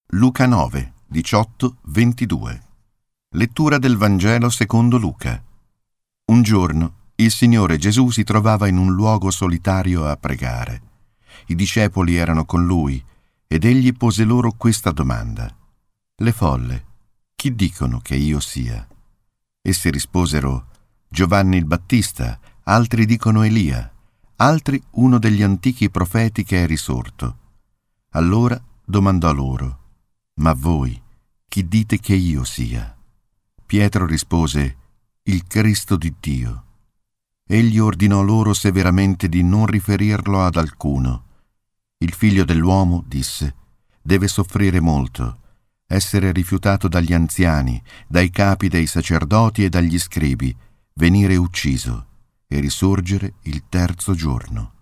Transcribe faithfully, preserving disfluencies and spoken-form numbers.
Luca nove, diciotto ventidue. Lettura del Vangelo secondo Luca. Un giorno il Signore Gesù si trovava in un luogo solitario a pregare. I discepoli erano con lui ed egli pose loro questa domanda: le folle, chi dicono che io sia? Essi risposero: Giovanni il Battista, altri dicono Elia, altri uno degli antichi profeti che è risorto. Allora domandò loro: ma voi, chi dite che io sia? Pietro rispose: il Cristo di Dio. Egli ordinò loro severamente di non riferirlo ad alcuno. Il Figlio dell'uomo, disse, deve soffrire molto, essere rifiutato dagli anziani, dai capi dei sacerdoti e dagli scribi, venire ucciso e risorgere il terzo giorno.